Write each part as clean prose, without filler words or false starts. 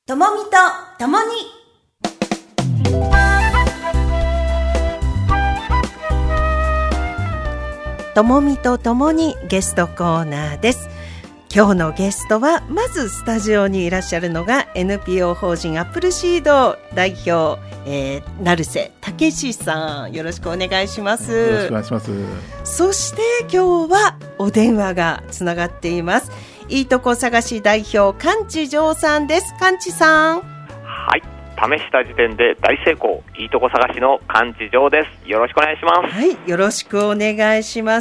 ともみとともにともみとともにゲストコーナーです。今日のゲストはまずスタジオにいらっしゃるのが NPO 法人アップルシード代表、成瀬武史さん、よろしくお願いします。 よろしくお願いします。そして今日はお電話がつながっています。いいとこ探し代表菅地城さんです。菅地さん、 はい、試した時点で大成功、いいとこ探しの菅地城です。よろしくお願いします。 はい、よろしくお願いします。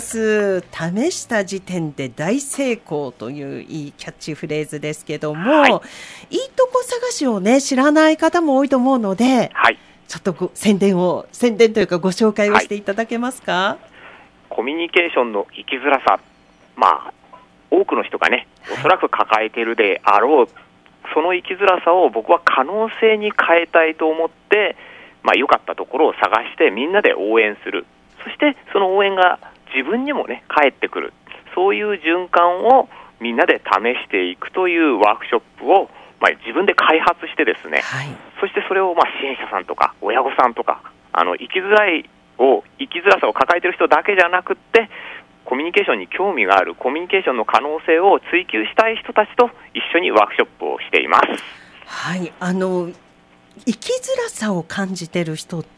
試した時点で大成功といういいキャッチフレーズですけども、はい、いいとこ探しをね、知らない方も多いと思うので、はい、ちょっと宣伝というかご紹介をしていただけますか。はい、 コミュニケーションの生きづらさ、多くの人がね、おそらく抱えているであろう、その生きづらさを僕は可能性に変えたいと思って、良かったところを探してみんなで応援する。そしてその応援が自分にもね、返ってくる。そういう循環をみんなで試していくというワークショップを、自分で開発してですね、はい、そしてそれを支援者さんとか親御さんとか、生きづらさを抱えている人だけじゃなくって、コミュニケーションに興味がある、コミュニケーションの可能性を追求したい人たちと一緒にワークショップをしています。 はい、生きづらさを感じている人って、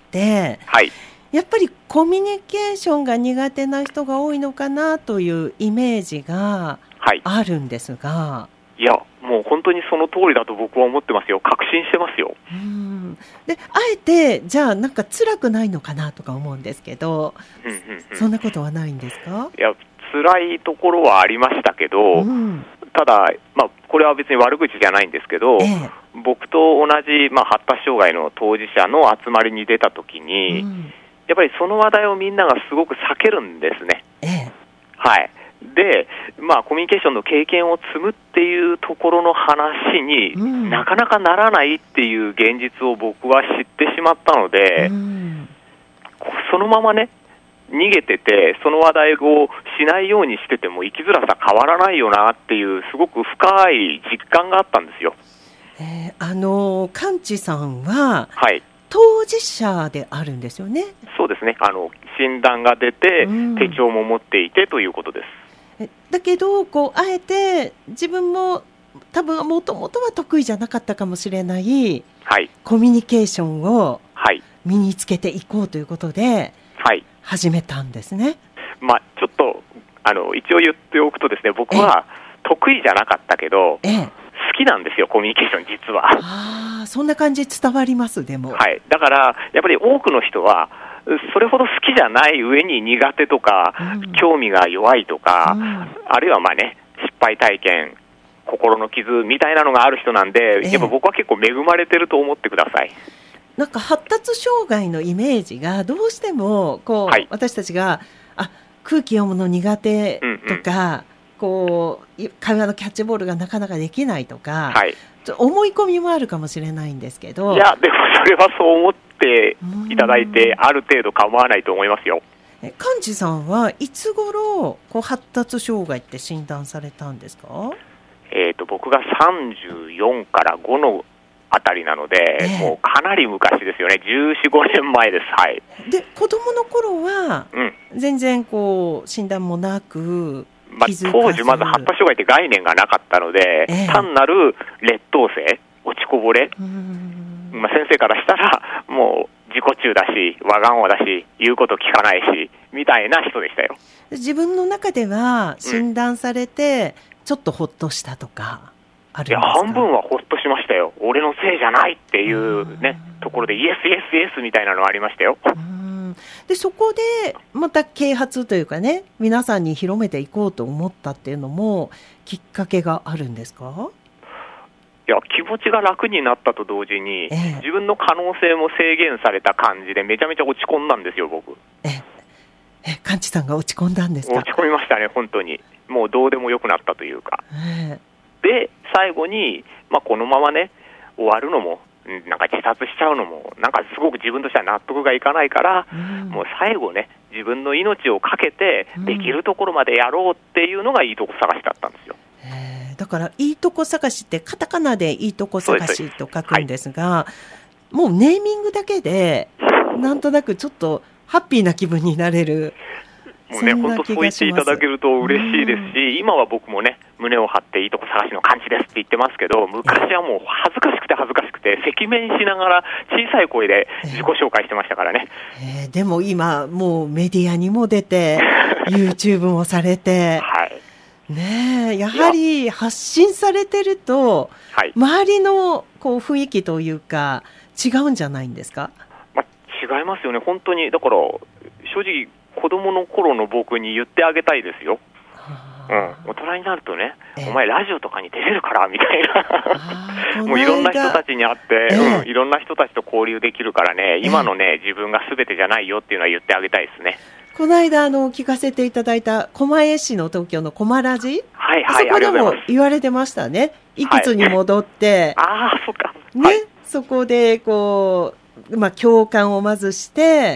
はい、やっぱりコミュニケーションが苦手な人が多いのかなというイメージがあるんですが、はい、 いや、もう本当にその通りだと僕は思ってますよ。確信してますよ。 で、あえてじゃあなんか辛くないのかなとか思うんですけど、そんなことはないんですか。 いや、辛いところはありましたけど、ただ、これは別に悪口じゃないんですけど、僕と同じ、発達障害の当事者の集まりに出たときに、やっぱりその話題をみんながすごく避けるんですね。はい。で、コミュニケーションの経験を積むっていうところの話に、なかなかならないっていう現実を僕は知ってしまったので、そのままね、逃げてて、その話題をしないようにしてても生きづらさ変わらないよなっていう、すごく深い実感があったんですよ。 菅地さんは、はい、当事者であるんですよね。 そうですね。診断が出て、手帳も持っていてということです。 だけどあえて自分も多分もともとは得意じゃなかったかもしれない、はい、コミュニケーションを身につけていこうということで、はい、始めたんですね。 ちょっと一応言っておくとですね、僕は得意じゃなかったけど、好きなんですよ、コミュニケーション実は。 そんな感じ伝わります。でも、 はい、だからやっぱり多くの人はそれほど好きじゃない上に苦手とか、興味が弱いとか、あるいは失敗体験、心の傷みたいなのがある人なんで、やっぱ僕は結構恵まれてると思ってください。 なんか発達障害のイメージがどうしても私たちが空気読むの苦手とか、会話のキャッチボールがなかなかできないとか、思い込みもあるかもしれないんですけど、 いや、でもそれはそう思っていただいてある程度構わないと思いますよ。 菅地さんはいつ頃発達障害って診断されたんですか。 僕が34から5のあたりなので、もうかなり昔ですよね。14、15年前です。はい。 で、子供の頃は全然診断もなく、 当時まず発達障害って概念がなかったので、単なる劣等生、落ちこぼれ、先生からしたらもう自己中だし、わがままだし、言うこと聞かないしみたいな人でしたよ。 自分の中では診断されてちょっとほっとしたとかあるんですか。 いや、半分はほっとしましたよ。俺のせいじゃないっていうね、ところでイエスイエスイエスみたいなのありましたよ。 で、そこでまた啓発というかね、皆さんに広めていこうと思ったっていうのもきっかけがあるんですか。 いや、気持ちが楽になったと同時に、自分の可能性も制限された感じでめちゃめちゃ落ち込んだんですよ、僕。 菅地さんが落ち込んだんですか。 落ち込みましたね、本当に。もうどうでもよくなったというか。で、最後に、このままね、終わるのも、なんか自殺しちゃうのも、なんかすごく自分としては納得がいかないから、もう最後ね、自分の命をかけて、できるところまでやろうっていうのがいいとこ探しだったんですよ。 だからいいとこ探しってカタカナでいいとこ探しと書くんですが、もうネーミングだけでなんとなくちょっとハッピーな気分になれる。 もうね、本当そう言っていただけると嬉しいですし、今は僕もね、胸を張っていいとこ探しの感じですって言ってますけど、昔はもう恥ずかしくて赤面しながら小さい声で自己紹介してましたからね。 でも今もうメディアにも出てYouTube もされて、ねえ、やはり発信されてると、周りのこう雰囲気というか違うんじゃないんですか？ 違いますよね、本当に。だから正直子供の頃の僕に言ってあげたいですよ。大人になるとね、お前ラジオとかに出れるからみたいなもういろんな人たちに会って、いろんな人たちと交流できるからね、今のね、自分が全てじゃないよっていうのは言ってあげたいですね。 この間聞かせていただいた狛江市の東京の狛ラジ、あそこでも言われてましたね。いくつに戻って、 そうか、 そこでこう共感をまずして、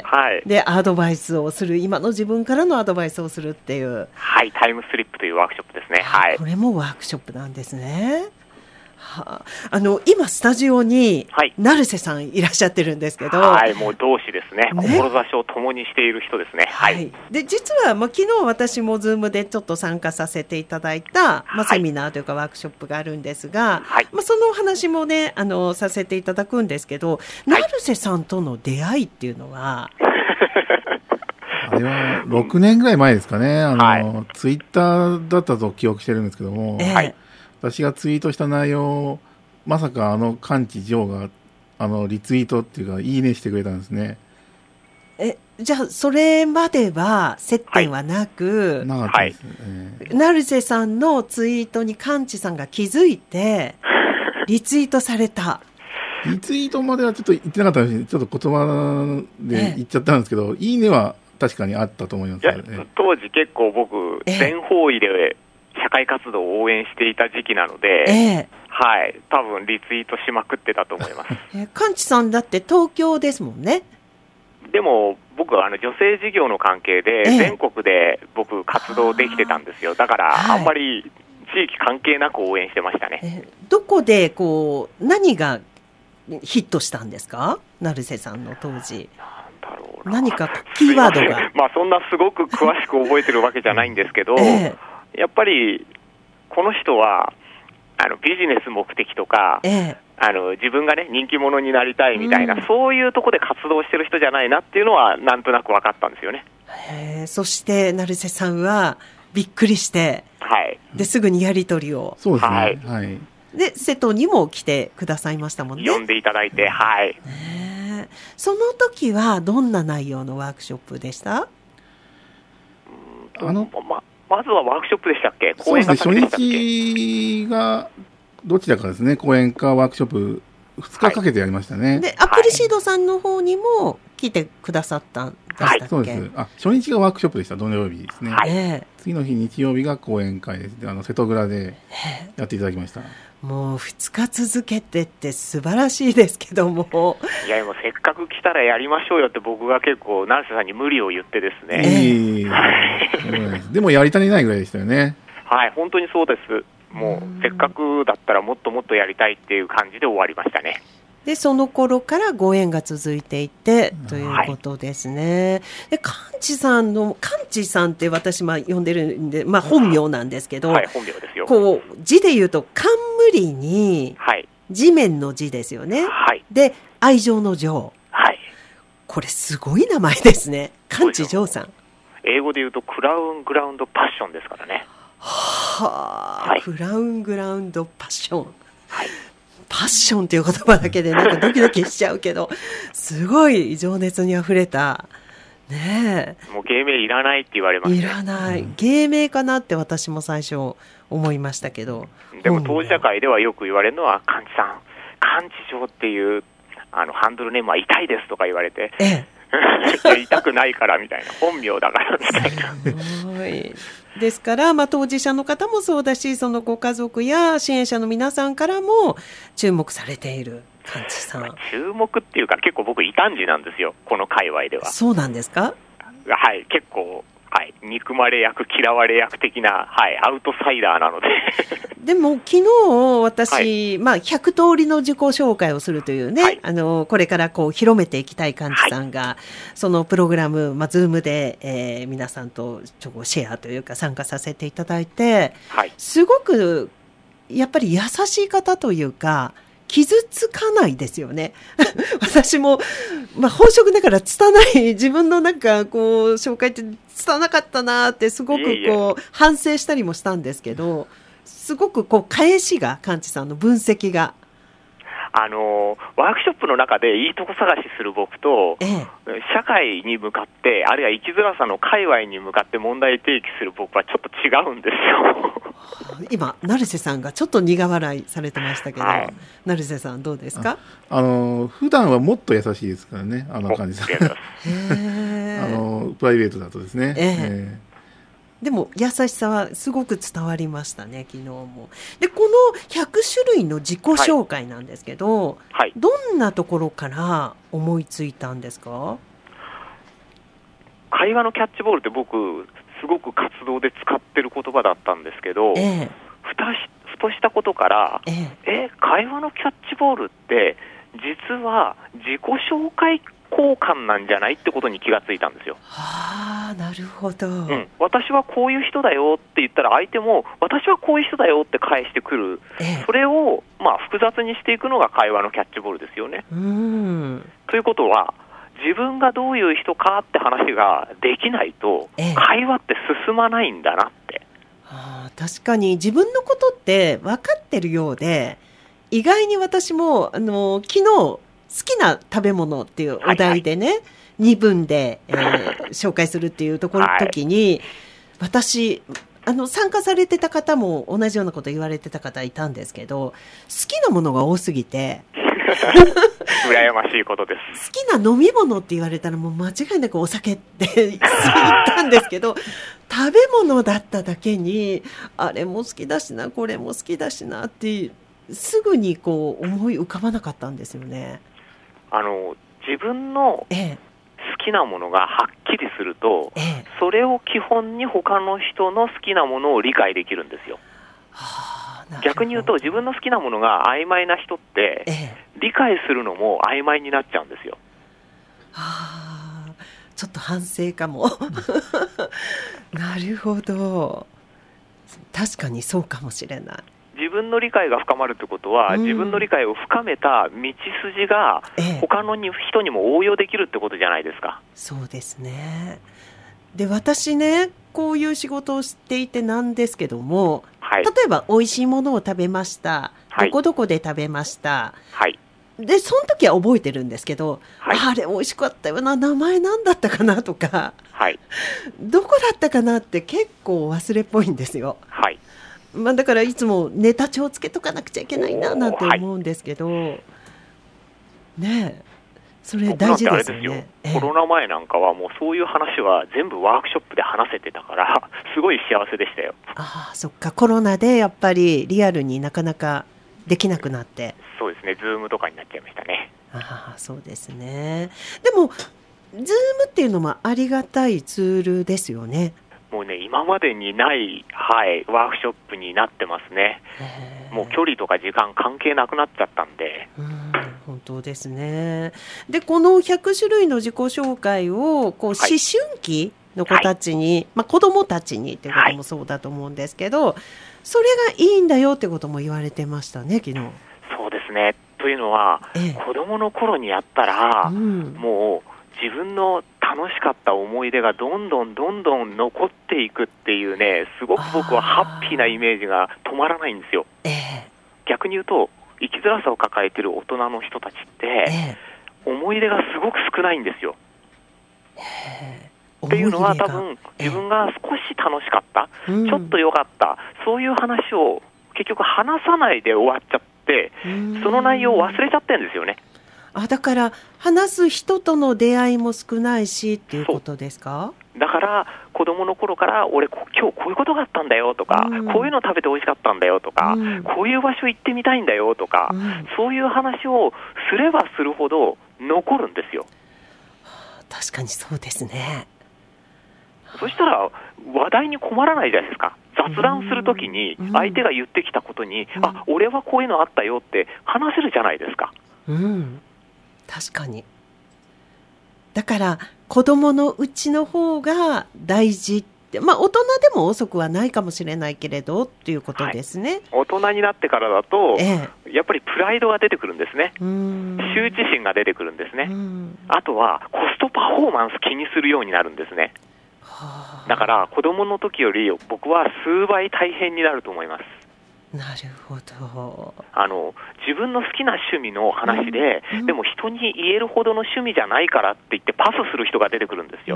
でアドバイスをする、今の自分からのアドバイスをするっていう、 タイムスリップというワークショップですね。 これもワークショップなんですね。今スタジオに成瀬さんいらっしゃってるんですけど、 もう同志ですね。志を共にしている人ですね。 で実は昨日私もズームでちょっと参加させていただいた、セミナーというかワークショップがあるんですが、そのお話もねさせていただくんですけど、成瀬さんとの出会いっていうのはあれは6年ぐらい前ですかね。ツイッターだったと記憶してるんですけども、私がツイートした内容をまさかカンチジョーがリツイートっていうかいいねしてくれたんですね。 じゃあそれまでは接点はなく、 なかったですね。 成瀬さんのツイートにカンチさんが気づいてリツイートされた。 リツイートまではちょっと言ってなかったし、ちょっと言葉で言っちゃったんですけど、いいねは確かにあったと思います。 当時結構僕全方位で社会活動を応援していた時期なので、多分リツイートしまくってたと思います。 カンチさんだって東京ですもんね。 でも僕は女性事業の関係で全国で僕活動できてたんですよ。だからあんまり地域関係なく応援してましたね。 どこでこう何がヒットしたんですか、成瀬さんの当時。何かキーワードがそんなすごく詳しく覚えてるわけじゃないんですけど、やっぱりこの人はビジネス目的とか、自分がね人気者になりたいみたいな、そういうところで活動してる人じゃないなっていうのはなんとなく分かったんですよね。 そして成瀬さんはびっくりして、ですぐにやり取りを。 そうですね。 で瀬戸にも来てくださいましたもんね。 呼んでいただいて、 その時はどんな内容のワークショップでした？ まずはワークショップでしたっけ？ そうですね、初日がどちらかですね、講演かワークショップ2日かけてやりましたね。 でアプリシードさんの方にも来てくださったんでしたっけ？ そうです。初日がワークショップでした。土曜日ですね。次の日日曜日が講演会です。瀬戸倉でやっていただきました。 もう2日続けてって素晴らしいですけども、 もうせっかく来たらやりましょうよって僕が結構成瀬さんに無理を言ってですね、 でもやり足りないぐらいでしたよね。 本当にそうです。もうせっかくだったらもっともっとやりたいっていう感じで終わりましたね。 でその頃からご縁が続いていてということですね。でカンチさんって私呼んでるんで、本名なんですけど、 本名ですよ。 こう字で言うと冠に、地面の字ですよね。で愛情の情、これすごい名前ですね。カンチジョーさん。 英語で言うとクラウングラウンドパッションですからね。 クラウングラウンドパッション。パッションという言葉だけでなんかドキドキしちゃうけど、すごい情熱にあふれたね。 もう芸名いらないって言われました。 いらない、芸名かなって私も最初思いましたけど、 でも当事者会ではよく言われるのは、カンチさん、カンチジョーっていうハンドルネームは痛いですとか言われて、痛くないからみたいな、本名だからみたいな。 ですから、当事者の方もそうだし、そのご家族や支援者の皆さんからも注目されているカンチさん。 注目っていうか結構僕異端児なんですよ、この界隈では。 そうなんですか？ 結構はい、憎まれ役、嫌われ役的な、はい、アウトサイダーなのででも昨日私、まあ、100通りの自己紹介をするというね、これからこう広めていきたい幹事さんが、そのプログラム、ズームで、皆さんとシェアというか参加させていただいて、すごくやっぱり優しい方というか、傷つかないですよね。私も、本職だから拙い、自分の紹介って拙なかったなってすごく反省したりもしたんですけど、すごく返しが、幹事さんの分析が。 ワークショップの中でいいとこ探しする僕と、社会に向かって、あるいは生きづらさの界隈に向かって問題提起する僕はちょっと違うんですよ。 今、成瀬さんがちょっと苦笑いされてましたけど、成瀬さんどうですか？ 普段はもっと優しいですからね、幹事さん。プライベートだとですね。 でも優しさはすごく伝わりましたね、昨日も。で、この100種類の自己紹介なんですけど、どんなところから思いついたんですか？ 会話のキャッチボールって僕すごく活動で使ってる言葉だったんですけど、ふとしたことから、会話のキャッチボールって実は自己紹介交換なんじゃないってことに気がついたんですよ。 なるほど、 私はこういう人だよって言ったら相手も私はこういう人だよって返してくる、それを複雑にしていくのが会話のキャッチボールですよね。ということは自分がどういう人かって話ができないと、会話って進まないんだなって。 確かに自分のことって分かってるようで、意外に私も昨日好きな食べ物っていうお題でね、2分で、紹介するっていう時に、私参加されてた方も同じようなこと言われてた方いたんですけど、好きなものが多すぎて羨ましいことです。 好きな飲み物って言われたらもう間違いなくお酒って言ったんですけど、食べ物だっただけにあれも好きだしなこれも好きだしなってすぐに思い浮かばなかったんですよね。 自分の好きなものがはっきりすると、それを基本に他の人の好きなものを理解できるんですよ。逆に言うと自分の好きなものが曖昧な人って、理解するのも曖昧になっちゃうんですよ。 ちょっと反省かもなるほど、確かにそうかもしれない。 自分の理解が深まるということは、自分の理解を深めた道筋が他の人にも応用できるってことじゃないですか。 そうですね。で、私ね、こういう仕事をしていてなんですけども、例えば美味しいものを食べました、どこどこで食べました、でその時は覚えてるんですけど、あれ美味しかったよな、名前なんだったかなとか、どこだったかなって結構忘れっぽいんですよ。だからいつもネタ帳をつけとかなくちゃいけないななんて思うんですけど、ね、それ大事ですよね。 コロナ前なんかはもうそういう話は全部ワークショップで話せてたからすごい幸せでしたよ。 そっか、コロナでやっぱりリアルになかなかできなくなって。 そうですね、ズームとかになっちゃいましたね。 そうですね。でもズームっていうのもありがたいツールですよね。 もうね、今までにない、ワークショップになってますね。もう距離とか時間関係なくなっちゃったんで。 本当ですね。で、この100種類の自己紹介を思春期の子たちに、子供たちにっていうこともそうだと思うんですけど、それがいいんだよってことも言われてましたね、昨日。 そうですね。というのは、子供の頃にやったら、もう自分の楽しかった思い出がどんどん残っていくっていうね、すごく僕はハッピーなイメージが止まらないんですよ。逆に言うと、生きづらさを抱えている大人の人たちって、思い出がすごく少ないんですよ。っていうのは多分自分が少し楽しかった、ちょっと良かった、そういう話を結局話さないで終わっちゃって、その内容を忘れちゃってるんですよね。 だから話す人との出会いも少ないしっていうことですか？ だから子供の頃から俺今日こういうことがあったんだよとか、こういうの食べて美味しかったんだよとか、こういう場所行ってみたいんだよとか、そういう話をすればするほど残るんですよ。 確かにそうですね。 そしたら話題に困らないじゃないですか。雑談するときに相手が言ってきたことに、あ、俺はこういうのあったよって話せるじゃないですか。 確かに。だから子供のうちの方が大事って、大人でも遅くはないかもしれないけれどっていうことですね。 大人になってからだと、やっぱりプライドが出てくるんですね。羞恥心が出てくるんですね。あとはコストパフォーマンス気にするようになるんですね。だから子供の時より僕は数倍大変になると思います。 なるほど。 自分の好きな趣味の話で、でも人に言えるほどの趣味じゃないからって言ってパスする人が出てくるんですよ。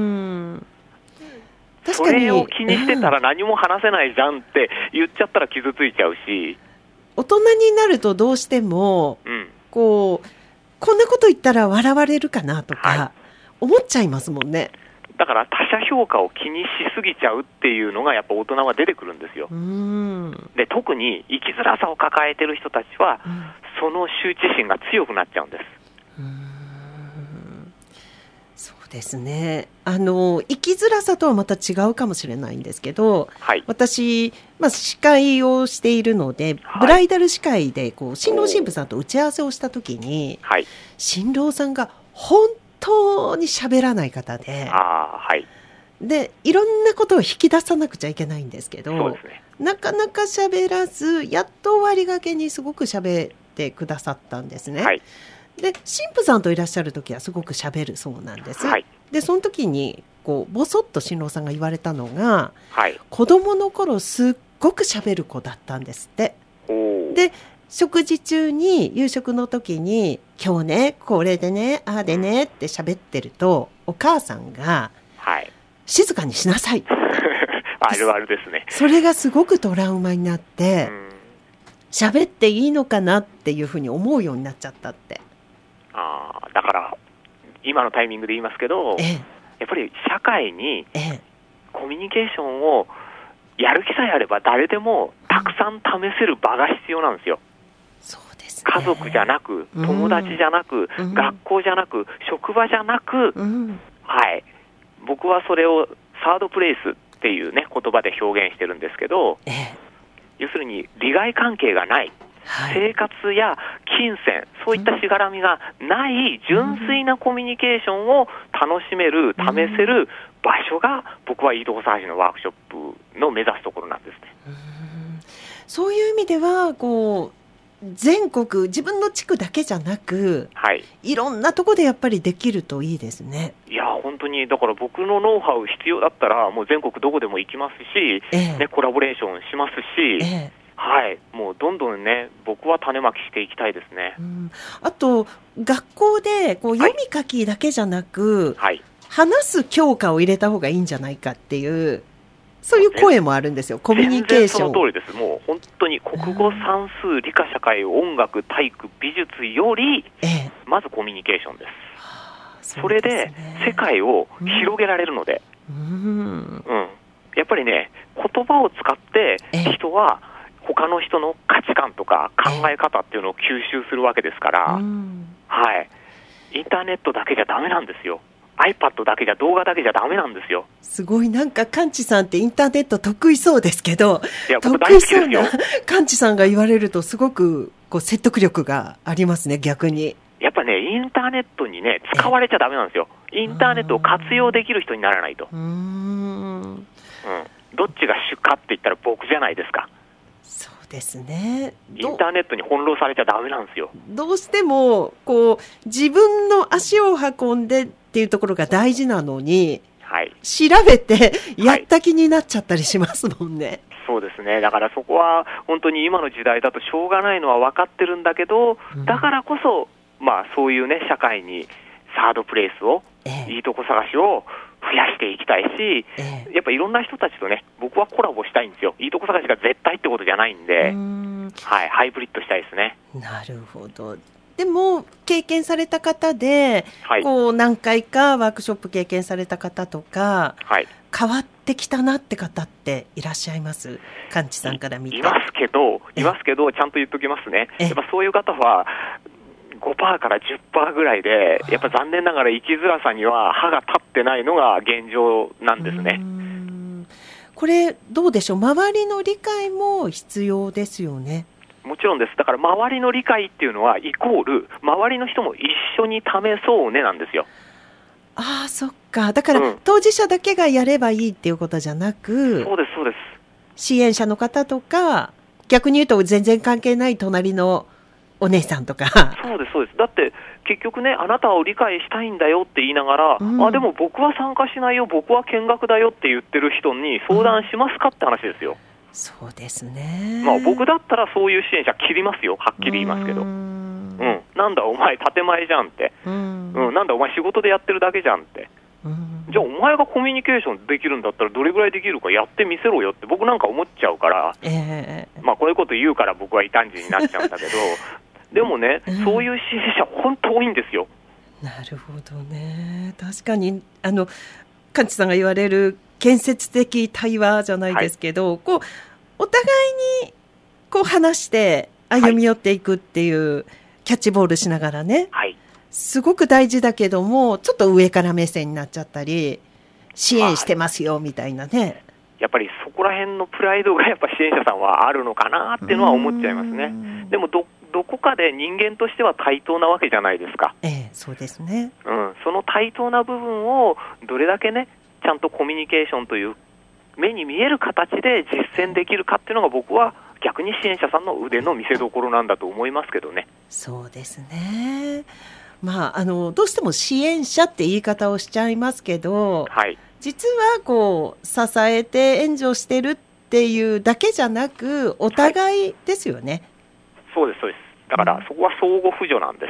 それを気にしてたら何も話せないじゃんって言っちゃったら傷ついちゃうし、 大人になるとどうしても、こんなこと言ったら笑われるかなとか思っちゃいますもんね。 だから他者評価を気にしすぎちゃうっていうのがやっぱ大人は出てくるんですよ。で、特に生きづらさを抱えてる人たちは、その羞恥心が強くなっちゃうんです。 そうですね。生きづらさとはまた違うかもしれないんですけど、私、司会をしているので、ブライダル司会で新郎新婦さんと打ち合わせをしたときに、新郎さんが本当に喋らない方で、でいろんなことを引き出さなくちゃいけないんですけど、なかなか喋らず、やっと終わりがけにすごく喋ってくださったんですね。で新婦さんといらっしゃるときはすごく喋るそうなんです。でその時にボソッと新郎さんが言われたのが、子供の頃すっごく喋る子だったんですって。で食事中に夕食の時に今日ねこれでねああでねって喋ってると、お母さんが、静かにしなさいあるあるですね。 それがすごくトラウマになって喋っていいのかなっていうふうに思うようになっちゃったって。 だから今のタイミングで言いますけど、やっぱり社会にコミュニケーションをやる気さえあれば誰でもたくさん試せる場が必要なんですよ。 そうですね。 家族じゃなく、友達じゃなく、学校じゃなく、職場じゃなく、僕はそれをサードプレイスっていうね言葉で表現してるんですけど、要するに利害関係がない、生活や金銭、そういったしがらみがない純粋なコミュニケーションを楽しめる、試せる場所が僕はいいとこ探しのワークショップの目指すところなんですね。 そういう意味では全国、自分の地区だけじゃなく、いろんなところでやっぱりできるといいですね。 いや本当にだから僕のノウハウ必要だったらもう全国どこでも行きますし、コラボレーションしますし、もうどんどんね僕は種まきしていきたいですね。 あと学校で読み書きだけじゃなく、話す教科を入れた方がいいんじゃないかっていうそういう声もあるんですよ。コミュニケーション。 全然その通りです。もう本当に国語、算数、理科、社会、音楽、体育、美術より、まずコミュニケーションです。それで世界を広げられるので、やっぱりね言葉を使って人は他の人の価値観とか考え方っていうのを吸収するわけですから、インターネットだけじゃダメなんですよ。iPad だけじゃ動画だけじゃダメなんですよ。 すごいなんかカンチさんってインターネット得意そうですけど、 得意そうなカンチさんが言われるとすごく説得力がありますね。逆にやっぱねインターネットにね使われちゃダメなんですよ。インターネットを活用できる人にならないと。どっちが主かって言ったら僕じゃないですか。 そうですね。 インターネットに翻弄されちゃダメなんですよ。 どうしても自分の足を運んでっていうところが大事なのに、調べてやった気になっちゃったりしますもんね。 そうですね。だからそこは本当に今の時代だとしょうがないのは分かってるんだけど、だからこそそういうね社会にサードプレイスを、いいとこ探しを増やしていきたいし、やっぱいろんな人たちとね僕はコラボしたいんですよ。いいとこ探しが絶対ってことじゃないんで、ハイブリッドしたいですね。 なるほど。でも経験された方で、何回かワークショップ経験された方とか、変わってきたなって方っていらっしゃいます？カンチさんから見て。いますけどちゃんと言っときますね。やっぱそういう方は5 5% から 10% ぐらいで、やっぱ残念ながら生きづらさには歯が立ってないのが現状なんですね。 これどうでしょう、周りの理解も必要ですよね。 もちろんです。だから周りの理解っていうのはイコール周りの人も一緒に試そうねなんですよ。 ああ、そっか。だから、当事者だけがやればいいっていうことじゃなく、 そうですそうです。 支援者の方とか、逆に言うと全然関係ない隣のお姉さんとか。 そうですそうです。だって結局ね、あなたを理解したいんだよって言いながら、でも僕は参加しないよ、僕は見学だよって言ってる人に相談しますかって話ですよ。 そうですね。 僕だったらそういう支援者切りますよ、はっきり言いますけど。なんだお前建前じゃんって、なんだお前仕事でやってるだけじゃんって、じゃあお前がコミュニケーションできるんだったらどれぐらいできるかやってみせろよって僕なんか思っちゃうから、こういうこと言うから僕は異端児になっちゃうんだけどでもね、そういう支援者本当多いんですよ。 なるほどね。確かにカンチさんが言われる建設的対話じゃないですけど、こうお互いにこう話して歩み寄っていくっていう、キャッチボールしながらね、すごく大事だけども、ちょっと上から目線になっちゃったり、支援してますよみたいなね、 やっぱりそこら辺のプライドがやっぱ支援者さんはあるのかなっていうのは思っちゃいますね。でもどこかで人間としては対等なわけじゃないですか。 そうですね。 その対等な部分をどれだけね、ちゃんとコミュニケーションという目に見える形で実践できるかっていうのが僕は逆に支援者さんの腕の見せ所なんだと思いますけどね。 そうですね。どうしても支援者って言い方をしちゃいますけど、実はこう支えて援助してるっていうだけじゃなくお互いですよね。 そうですそうです。だからそこは相互扶助なんです。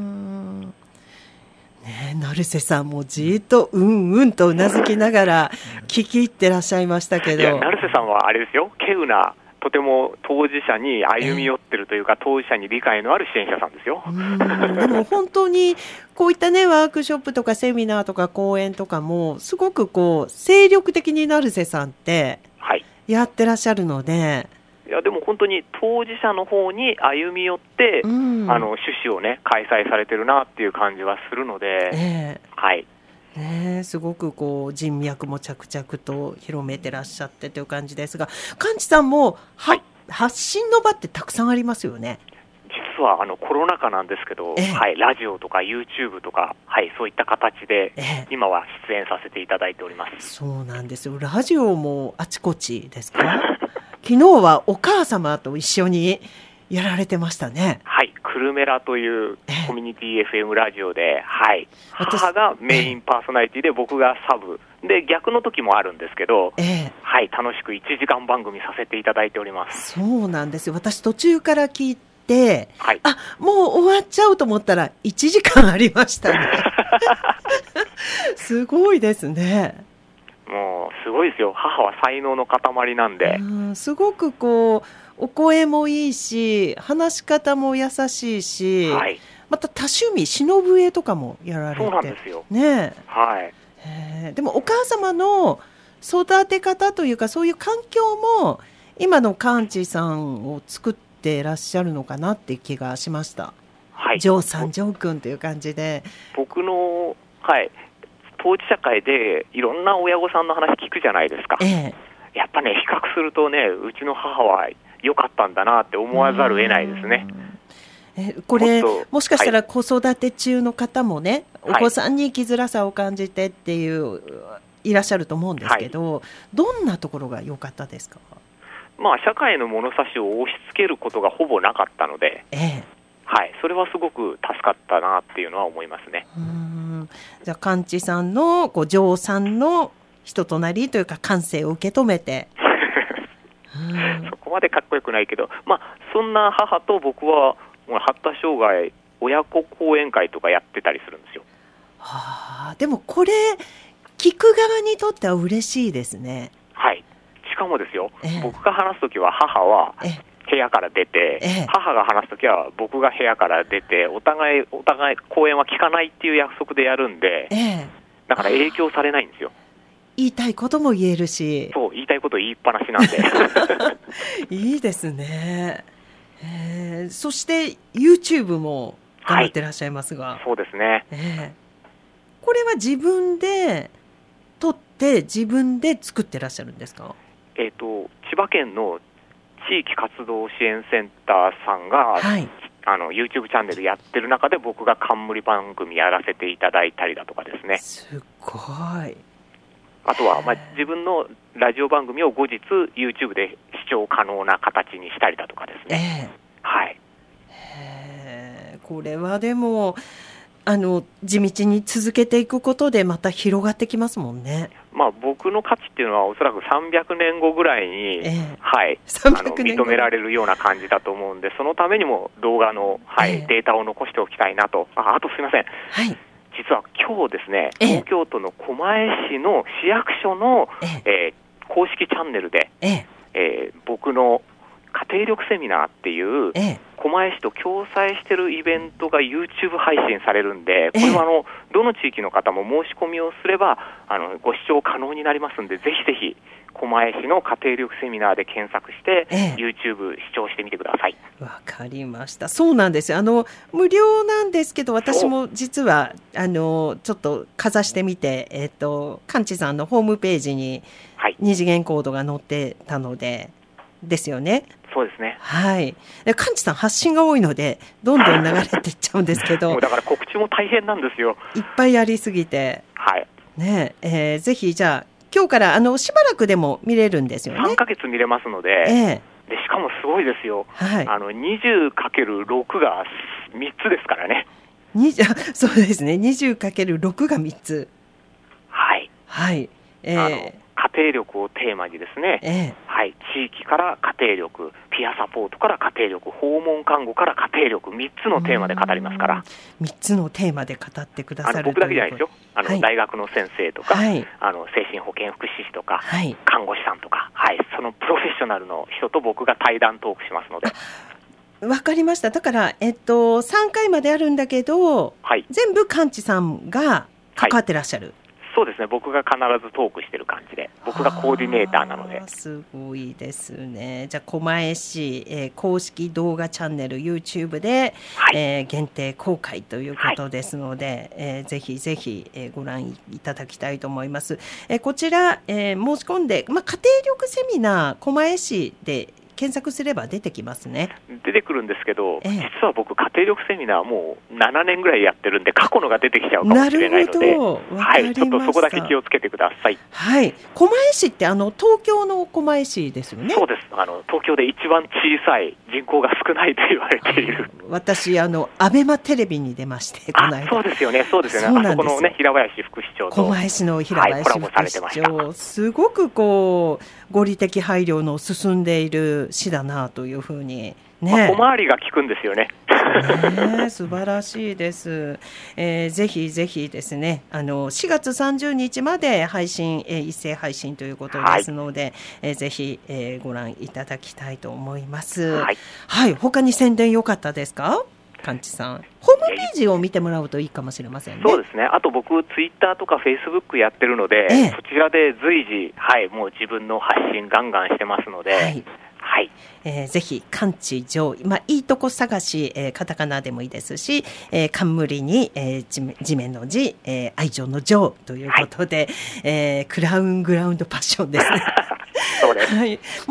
成瀬さんもじっとうんうんとうなずきながら聞き入ってらっしゃいましたけど、 成瀬さんはあれですよ、稀有なとても当事者に歩み寄ってるというか、当事者に理解のある支援者さんですよ。 でも本当にこういったね、ワークショップとかセミナーとか講演とかもすごくこう精力的に成瀬さんってやってらっしゃるので、 いやでも本当に当事者の方に歩み寄って、趣旨をね開催されてるなっていう感じはするので、 すごくこう人脈も着々と広めてらっしゃってという感じですが、カンチさんも発信の場ってたくさんありますよね。 実はコロナ禍なんですけど、ラジオとか YouTube とか、そういった形で今は出演させていただいております。 そうなんですよ。ラジオもあちこちですか？昨日はお母様と一緒にやられてましたね。 クルメラというコミュニティ FM ラジオで、母がメインパーソナリティで僕がサブで逆の時もあるんですけど、楽しく1時間番組させていただいております。 そうなんですよ。私途中から聞いて、もう終わっちゃうと思ったら1時間ありましたね。すごいですね。 もうすごいですよ。母は才能の塊なんで、 すごくこうお声もいいし、話し方も優しいし、また多趣味、篠笛とかもやられて、 そうなんですよね。でもお母様の育て方というかそういう環境も今のカンチさんを作ってらっしゃるのかなっていう気がしました。ジョーさん、ジョー君という感じで、 僕の当事者会でいろんな親御さんの話聞くじゃないですか。やっぱね、比較するとね、うちの母は良かったんだなって思わざるを得ないですね。 これもしかしたら子育て中の方もね、お子さんに生きづらさを感じてっていういらっしゃると思うんですけど、どんなところが良かったですか？ 社会の物差しを押し付けることがほぼなかったので、それはすごく助かったなっていうのは思いますね。 じゃあカンチさんのジョーさんの人となりというか感性を受け止めてそこまでかっこよくないけど、そんな母と僕は発達障害親子講演会とかやってたりするんですよ。 でもこれ聞く側にとっては嬉しいですね。 しかもですよ、僕が話すときは母は部屋から出て、母が話すときは僕が部屋から出て、お互い講演は聞かないっていう約束でやるんで、だから影響されないんですよ。 言いたいことも言えるし、 言いたいこと言いっぱなしなんでいいですね。そして YouTube も頑張ってらっしゃいますが。 そうですね。 これは自分で撮って自分で作ってらっしゃるんですか？ 千葉県の地域活動支援センターさんが、YouTube チャンネルやってる中で僕が冠番組やらせていただいたりだとかですね。 すごい。 あとは、自分のラジオ番組を後日 YouTube で視聴可能な形にしたりだとかですね。 これはでも地道に続けていくことでまた広がってきますもんね。 僕の価値っていうのはおそらく300年後ぐらいに、認められるような感じだと思うんで、そのためにも動画の、データを残しておきたいなと。あとすみません、実は今日ですね、東京都の狛江市の市役所の、公式チャンネルで、僕の家庭力セミナーっていう、狛江市と共催しているイベントが YouTube 配信されるんで、これはどの地域の方も申し込みをすればご視聴可能になりますんで、ぜひぜひ狛江市の家庭力セミナーで検索して、YouTube 視聴してみてください。 わかりました。そうなんですよ。無料なんですけど、私も実はちょっとかざしてみて、カンチさんのホームページに二次元コードが載ってたのでですよね。 そうですね。 カンチさん発信が多いのでどんどん流れていっちゃうんですけどもうだから告知も大変なんですよ。 いっぱいやりすぎて、ぜひじゃあ今日からしばらくでも見れるんですよね。 3ヶ月見れますので、でしかもすごいですよ、20×6 が3つですからね。 そうですね、20×6 が3つ。 家庭力をテーマにですね、地域から家庭力、ピアサポートから家庭力、訪問看護から家庭力、3つのテーマで語りますから。 3つのテーマで語ってくださる。 僕だけじゃないですよ。大学の先生とか、精神保健福祉士とか、看護師さんとか、そのプロフェッショナルの人と僕が対談トークしますので。 わかりました。だから、3回まであるんだけど、全部カンチさんが関わってらっしゃる。 そうですね、僕が必ずトークしてる感じで、僕がコーディネーターなので。 すごいですね。じゃあ狛江市、公式動画チャンネル YouTube で、限定公開ということですので、ぜひぜひ、ご覧いただきたいと思います。こちら、申し込んで、家庭力セミナー狛江市で検索すれば出てきますね。 出てくるんですけど、実は僕家庭力セミナーもう7年ぐらいやってるんで、過去のが出てきちゃうかもしれないので、ちょっとそこだけ気をつけてください。 狛江市って東京の狛江市ですよね。 そうです。東京で一番小さい、人口が少ないと言われている。 私アベマテレビに出まして、この間。 そうですよね。あそこのね、平林副市長と狛江市の平林副市長、すごく合理的配慮の進んでいる市だなというふうにね。小回りが効くんですよね。 素晴らしいです。ぜひぜひですね、4月30日まで配信、一斉配信ということですので、ぜひ、ご覧いただきたいと思います。他に宣伝良かったですか？カンチさん、ホームページを見てもらうといいかもしれませんね。 そうですね。あと僕ツイッターとかフェイスブックやってるので、そちらで随時、もう自分の発信ガンガンしてますので、 ぜひカンチ上、いいとこ探し、カタカナでもいいですし、冠に、地面の字、愛情の情ということで、クラウングラウンドパッションですね。 そうです。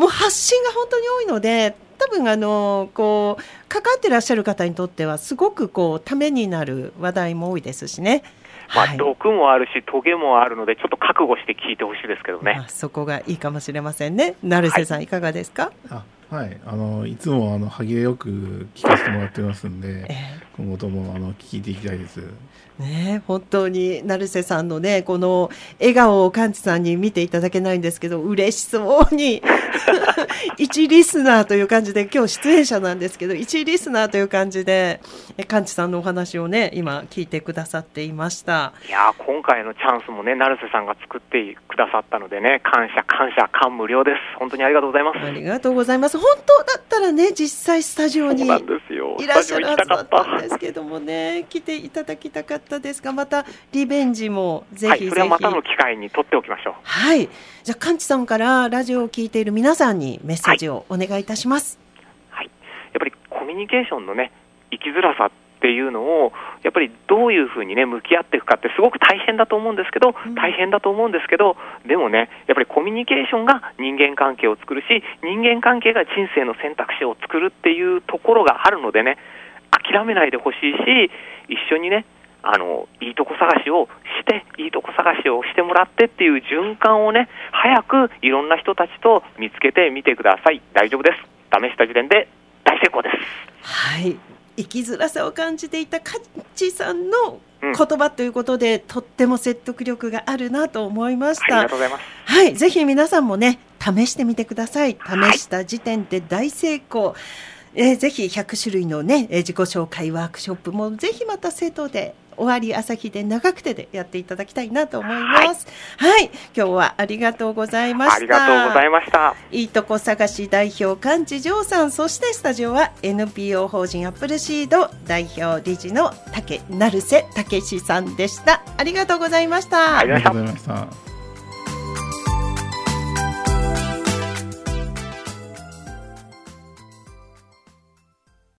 もう発信が本当に多いので、多分関わってらっしゃる方にとってはすごくためになる話題も多いですしね。 毒もあるしトゲもあるので、ちょっと覚悟して聞いてほしいですけどね。 そこがいいかもしれませんね。成瀬さん、いかがですか？ いつも歯切れよく聞かせてもらってますんで、今後とも聞いていきたいです。 本当に成瀬さんのね、この笑顔をカンチさんに見ていただけないんですけど、嬉しそうに一リスナーという感じで、今日出演者なんですけど、一リスナーという感じでカンチさんのお話をね、今聞いてくださっていました。 いや、今回のチャンスもね、成瀬さんが作ってくださったのでね、感謝感無量です。本当にありがとうございます。 ありがとうございます。本当だったらね、実際スタジオにいらっしゃるはずだったんですけどもね、来ていただきたかったですが、またリベンジもぜひぜひ、 それはまたの機会に取っておきましょう。 じゃあカンチさんからラジオを聞いている皆さんにメッセージをお願いいたします。 やっぱりコミュニケーションのね、生きづらさっっていうのをやっぱりどういうふうにね向き合っていくかってすごく大変だと思うんですけど、でもねやっぱりコミュニケーションが人間関係を作るし、人間関係が人生の選択肢を作るっていうところがあるのでね、諦めないでほしいし、一緒にねいいとこ探しをしてもらってっていう循環をね、早くいろんな人たちと見つけてみてください。大丈夫です。試した時点で大成功です。 はい、生きづらさを感じていたカッチさんの言葉ということで、とっても説得力があるなと思いました。 ありがとうございます。 はい、ぜひ皆さんもね試してみてください。試した時点で大成功。ぜひ100種類のね自己紹介ワークショップもぜひまた生徒で終わり朝日で長くてでやっていただきたいなと思います。はい、今日はありがとうございました。 ありがとうございました。 いいとこ探し代表幹事城さん、そしてスタジオは NPO 法人アップルシード代表理事の成瀬武さんでした。ありがとうございました。 ありがとうございました。